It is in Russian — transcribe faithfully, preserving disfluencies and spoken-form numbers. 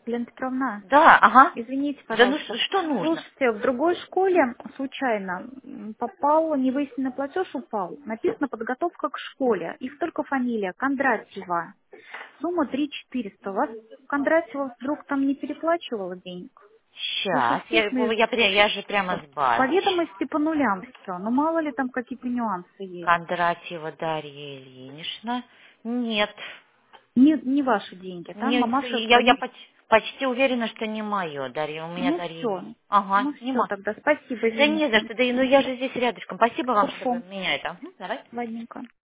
Лена Петровна, Да, ага. извините, Да ну пожалуйста. ш- что нужно? Слушайте, в другой школе случайно м, попал, невыясненный платеж упал. Написано подготовка к школе. Их только фамилия Кондратьева. Сумма три четыреста. У вас Кондратьева вдруг там не переплачивала денег? Потому что Сейчас. Я, естественно, я, пря- я же прямо с по базы. ведомости по нулям все. Но мало ли там какие-то нюансы есть. Кондратьева Дарья Ильинична. Нет. Не, не ваши деньги, да? Не, Мамаша я, я пони... поч- почти уверена, что не мое, Дарья. У меня Ну Дарья все. Ильинична. Ага, Ну не все мо- тогда. Спасибо, Да не за извините. что. Да, и- ну я же здесь рядышком. Спасибо вам, что вы Хорошо. меня это. Мгм, давай. Ладненько.